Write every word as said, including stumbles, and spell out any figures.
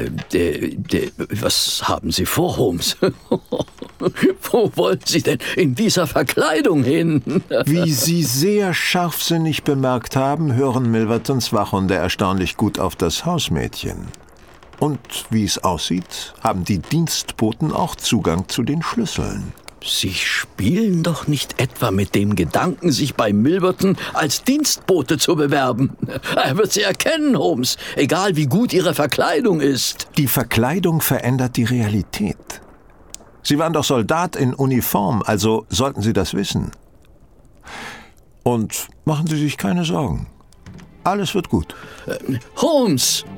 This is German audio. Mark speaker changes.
Speaker 1: Äh, de, de, was haben Sie vor, Holmes? Wo wollen Sie denn in dieser Verkleidung hin?
Speaker 2: Wie Sie sehr scharfsinnig bemerkt haben, hören Milvertons Wachhunde erstaunlich gut auf das Hausmädchen. Und wie es aussieht, haben die Dienstboten auch Zugang zu den Schlüsseln.
Speaker 1: Sie spielen doch nicht etwa mit dem Gedanken, sich bei Milverton als Dienstbote zu bewerben. Er wird Sie erkennen, Holmes, egal wie gut Ihre Verkleidung ist.
Speaker 2: Die Verkleidung verändert die Realität. Sie waren doch Soldat in Uniform, also sollten Sie das wissen. Und machen Sie sich keine Sorgen. Alles wird gut.
Speaker 1: Äh, Holmes!